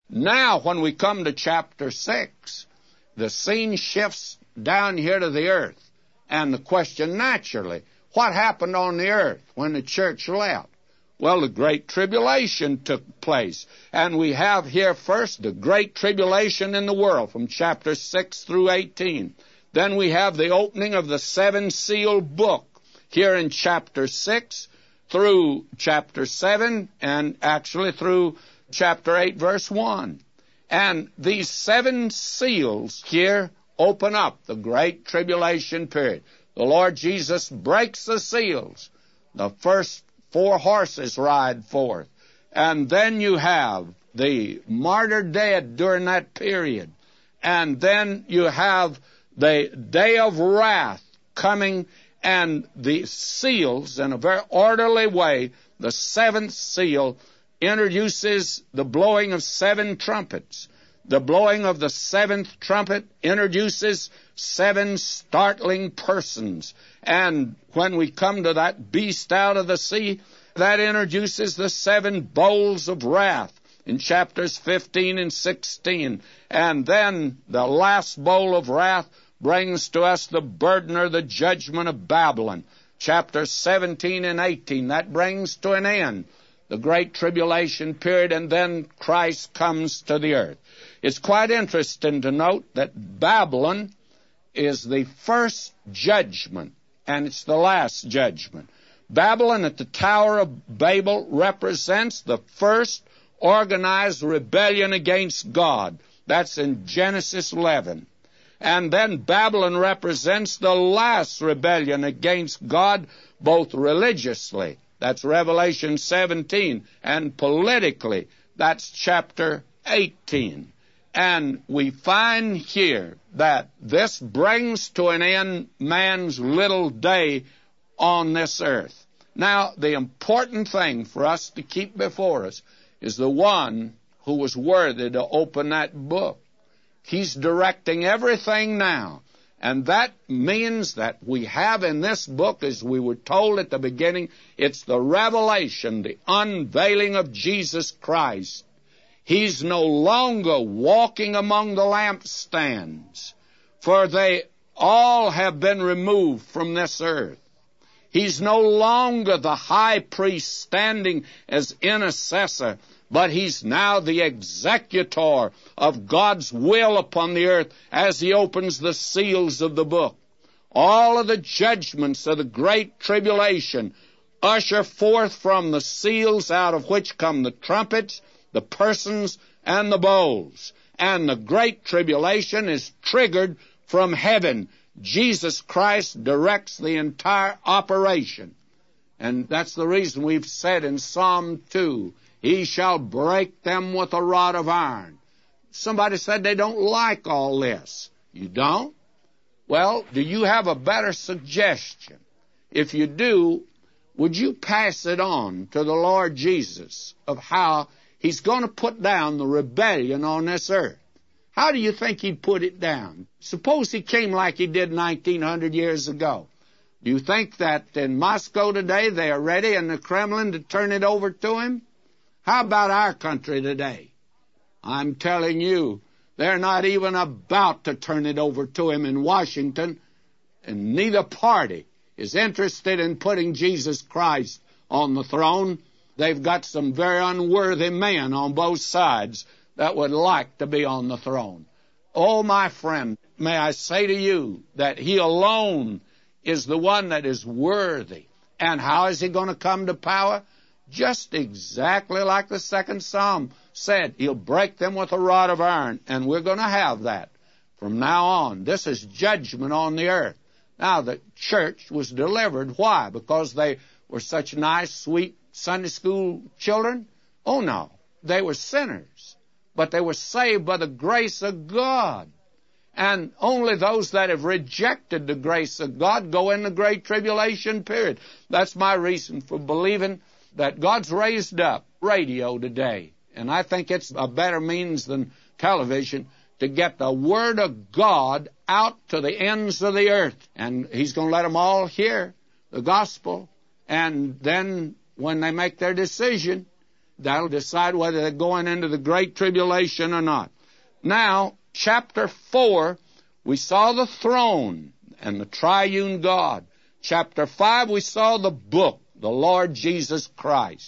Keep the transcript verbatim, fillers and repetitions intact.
Now, when we come to chapter six, the scene shifts down here to the earth. And the question, naturally, what happened on the earth when the church left? Well, the Great Tribulation took place. And we have here first the Great Tribulation in the world from chapter six through eighteen. Then we have the opening of the seven-sealed book here in chapter six through chapter seven and actually through chapter eight, verse one. And these seven seals here open up the Great Tribulation period. The Lord Jesus breaks the seals. The first four horses ride forth. And then you have the martyr dead during that period. And then you have the day of wrath coming, and the seals, in a very orderly way, the seventh seal introduces the blowing of seven trumpets. The blowing of the seventh trumpet introduces seven startling persons. And when we come to that beast out of the sea, that introduces the seven bowls of wrath in chapters fifteen and sixteen. And then the last bowl of wrath brings to us the burden or the judgment of Babylon. Chapters seventeen and eighteen, that brings to an end the Great Tribulation period, and then Christ comes to the earth. It's quite interesting to note that Babylon is the first judgment, and it's the last judgment. Babylon at the Tower of Babel represents the first organized rebellion against God. That's in Genesis eleven. And then Babylon represents the last rebellion against God, both religiously, that's Revelation seventeen, and politically, that's chapter eighteen. And we find here that this brings to an end man's little day on this earth. Now, the important thing for us to keep before us is the one who was worthy to open that book. He's directing everything now. And that means that we have in this book, as we were told at the beginning, it's the revelation, the unveiling of Jesus Christ. He's no longer walking among the lampstands, for they all have been removed from this earth. He's no longer the high priest standing as intercessor, but he's now the executor of God's will upon the earth as he opens the seals of the book. All of the judgments of the Great Tribulation usher forth from the seals, out of which come the trumpets, the persons, and the bowls. And the Great Tribulation is triggered from heaven. Jesus Christ directs the entire operation. And that's the reason we've said in Psalm two, He shall break them with a rod of iron. Somebody said they don't like all this. You don't? Well, do you have a better suggestion? If you do, would you pass it on to the Lord Jesus of how He's going to put down the rebellion on this earth? How do you think He'd put it down? Suppose He came like He did nineteen hundred years ago. Do you think that in Moscow today they are ready in the Kremlin to turn it over to Him? How about our country today? I'm telling you, they're not even about to turn it over to Him in Washington, and neither party is interested in putting Jesus Christ on the throne. They've got some very unworthy men on both sides that would like to be on the throne. Oh, my friend, may I say to you that He alone is the one that is worthy. And how is He going to come to power? Just exactly like the second Psalm said. He'll break them with a rod of iron, and we're going to have that from now on. This is judgment on the earth. Now, the church was delivered. Why? Because they were such nice, sweet Sunday school children? Oh, no. They were sinners, but they were saved by the grace of God. And only those that have rejected the grace of God go in the Great Tribulation period. That's my reason for believing that God's raised up radio today. And I think it's a better means than television to get the Word of God out to the ends of the earth. And He's going to let them all hear the gospel. And then when they make their decision, That'll decide whether they're going into the Great Tribulation or not. Now, chapter four, we saw the throne and the triune God. Chapter five, we saw the book, the Lord Jesus Christ.